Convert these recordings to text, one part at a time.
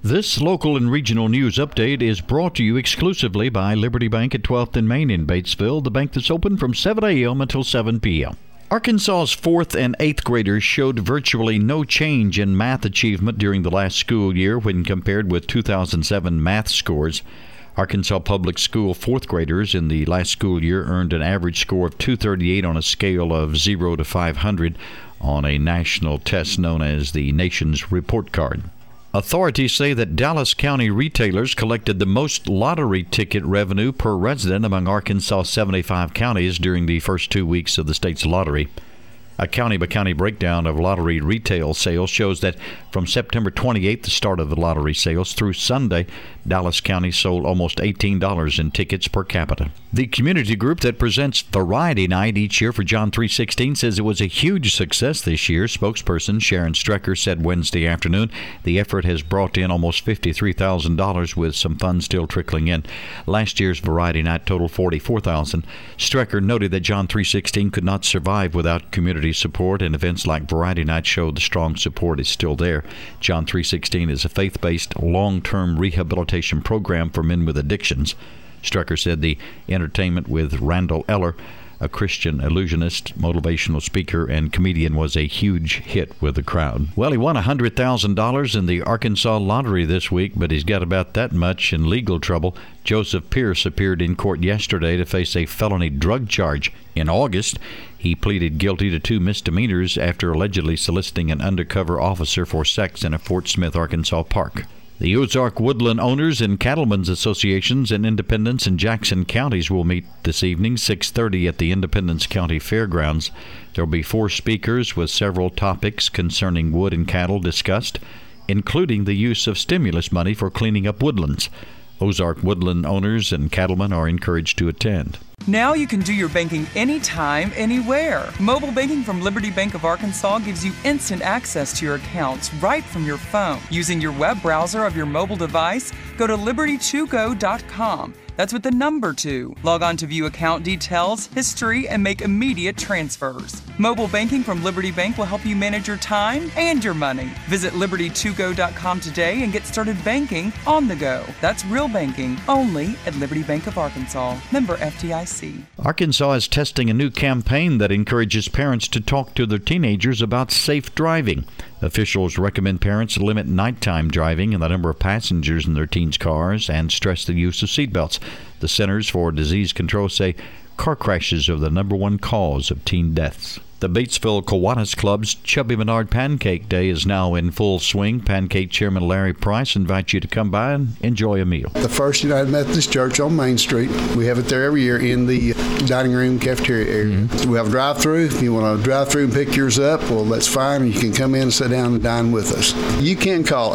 This local and regional news update is brought to you exclusively by Liberty Bank at 12th and Main in Batesville, the bank that's open from 7 a.m. until 7 p.m. Arkansas's 4th and 8th graders showed virtually no change in math achievement during the last school year when compared with 2007 math scores. Arkansas Public School 4th graders in the last school year earned an average score of 238 on a scale of 0 to 500 on a national test known as the Nation's Report Card. Authorities say that Dallas County retailers collected the most lottery ticket revenue per resident among Arkansas' 75 counties during the first 2 weeks of the state's lottery. A county-by-county breakdown of lottery retail sales shows that from September 28th, the start of the lottery sales, through Sunday, Dallas County sold almost $18 in tickets per capita. The community group that presents Variety Night each year for John 3:16 says it was a huge success this year. Spokesperson Sharon Strecker said Wednesday afternoon the effort has brought in almost $53,000 with some funds still trickling in. Last year's Variety Night totaled $44,000. Strecker noted that John 3:16 could not survive without community support, and events like Variety Night show the strong support is still there. John 3:16 is a faith-based long-term rehabilitation program for men with addictions. Strecker said the entertainment with Randall Eller, a Christian illusionist, motivational speaker, and comedian, was a huge hit with the crowd. Well, he won $100,000 in the Arkansas lottery this week, but he's got about that much in legal trouble. Joseph Pierce appeared in court yesterday to face a felony drug charge. In August, he pleaded guilty to 2 misdemeanors after allegedly soliciting an undercover officer for sex in a Fort Smith, Arkansas park. The Ozark Woodland Owners and Cattlemen's Associations and Independence in Jackson counties will meet this evening, 6:30 at the Independence County Fairgrounds. There will be 4 speakers with several topics concerning wood and cattle discussed, including the use of stimulus money for cleaning up woodlands. Ozark Woodland Owners and Cattlemen are encouraged to attend. Now you can do your banking anytime, anywhere. Mobile banking from Liberty Bank of Arkansas gives you instant access to your accounts right from your phone. Using your web browser of your mobile device, go to liberty2go.com. That's with the number 2. Log on to view account details, history, and make immediate transfers. Mobile banking from Liberty Bank will help you manage your time and your money. Visit liberty2go.com today and get started banking on the go. That's real banking only at Liberty Bank of Arkansas. Member FDIC. Arkansas is testing a new campaign that encourages parents to talk to their teenagers about safe driving. Officials recommend parents limit nighttime driving and the number of passengers in their teens' cars and stress the use of seatbelts. The Centers for Disease Control say car crashes are the number 1 cause of teen deaths. The Batesville Kiwanis Club's Chubby Menard Pancake Day is now in full swing. Pancake Chairman Larry Price invites you to come by and enjoy a meal. The First United Methodist Church on Main Street. We have it there every year in the dining room cafeteria area. So we have a drive-through. If you want to drive through and pick yours up, well, that's fine. You can come in and sit down and dine with us. You can call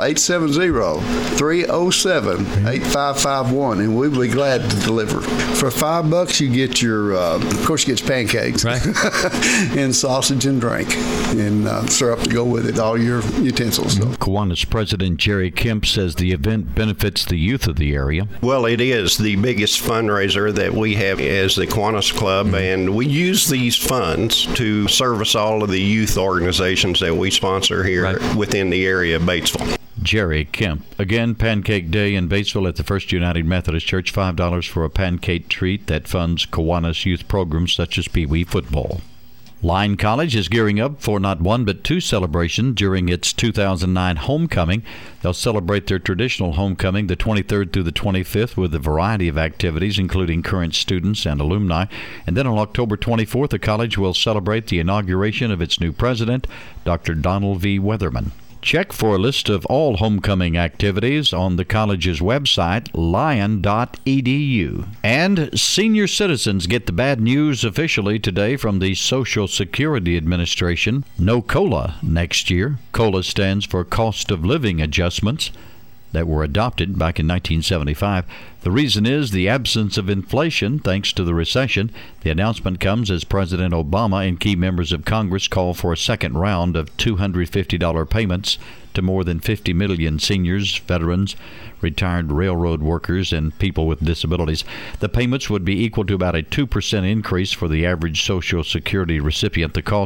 870-307-8551, and we'll be glad to deliver. For $5, you get your, of course, you get your pancakes. Right. And sausage and drink, and syrup to go with it, all your utensils. Kiwanis President Jerry Kemp says the event benefits the youth of the area. Well, it is the biggest fundraiser that we have as the Kiwanis Club, and we use these funds to service all of the youth organizations that we sponsor here within the area of Batesville. Jerry Kemp. Again, Pancake Day in Batesville at the First United Methodist Church. $5 for a pancake treat that funds Kiwanis youth programs such as Pee Wee football. Lyon College is gearing up for not 1 but 2 celebrations during its 2009 homecoming. They'll celebrate their traditional homecoming the 23rd through the 25th with a variety of activities, including current students and alumni. And then on October 24th, the college will celebrate the inauguration of its new president, Dr. Donald V. Weatherman. Check for a list of all homecoming activities on the college's website, lyon.edu. And senior citizens get the bad news officially today from the Social Security Administration. No COLA next year. COLA stands for Cost of Living Adjustments that were adopted back in 1975. The reason is the absence of inflation thanks to the recession. The announcement comes as President Obama and key members of Congress call for a second round of $250 payments to more than 50 million seniors, veterans, retired railroad workers, and people with disabilities. The payments would be equal to about a 2% increase for the average Social Security recipient. The cost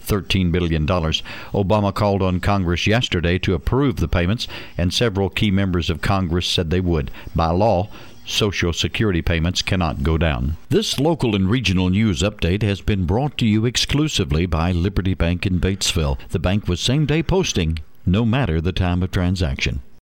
$13 billion. Obama called on Congress yesterday to approve the payments, and several key members of Congress said they would. By law, Social Security payments cannot go down. This local and regional news update has been brought to you exclusively by Liberty Bank in Batesville. The bank with same-day posting, no matter the time of transaction.